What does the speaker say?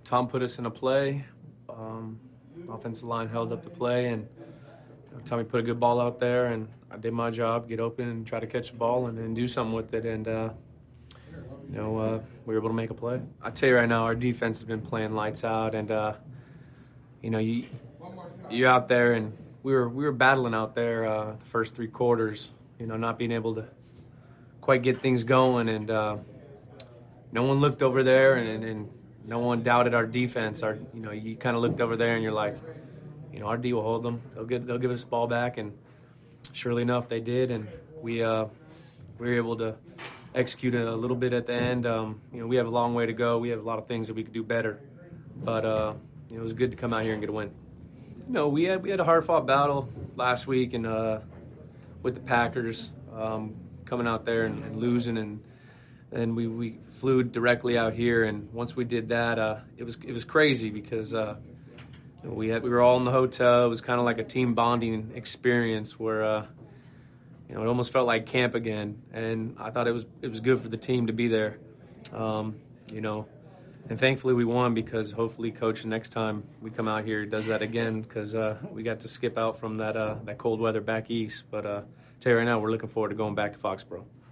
Tom put us in a play. Offensive line held up the play, and Tommy put a good ball out there, and I did my job, get open and try to catch the ball and do something with it. And, we were able to make a play. I tell you right now, our defense has been playing lights out, and, you're out there, and we were battling out there the first 3 quarters, not being able to quite get things going. And no one looked over there, and no one doubted our defense. You kind of looked over there, and you're like, our D will hold them. They'll give us the ball back, and surely enough, they did. And we were able to execute a little bit at the end. We have a long way to go. We have a lot of things that we could do better, but it was good to come out here and get a win. We had a hard-fought battle last week, and with the Packers coming out there and losing, and we flew directly out here. And once we did that, it was crazy because we were all in the hotel. It was kind of like a team bonding experience where it almost felt like camp again. And I thought it was good for the team to be there. And thankfully we won, because hopefully Coach next time we come out here does that again, because we got to skip out from that cold weather back east. But tell you right now, we're looking forward to going back to Foxborough.